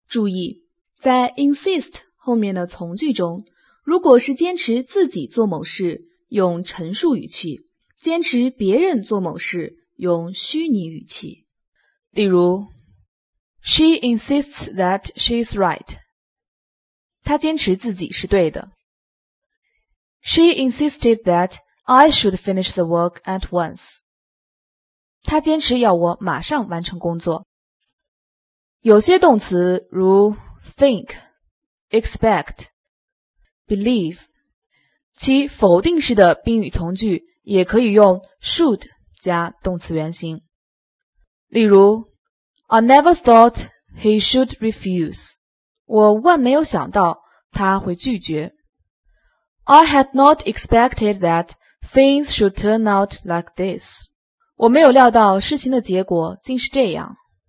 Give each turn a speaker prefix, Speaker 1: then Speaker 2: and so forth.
Speaker 1: 注意，在 insist 后面的从句中，如果是坚持自己做某事，用陈述语气；坚持别人做某事，用虚拟语气。例如 She insists that she is right. 她坚持自己是对的。She insisted that I should finish the work at once. 她坚持要我马上完成工作。有些动词如 think, expect, believe 其否定式的宾语从句也可以用 should 加动词原形。例如 I never thought he should refuse. 我万没有想到他会拒绝。I had not expected that things should turn out like this. 我没有料到事情的结果竟是这样。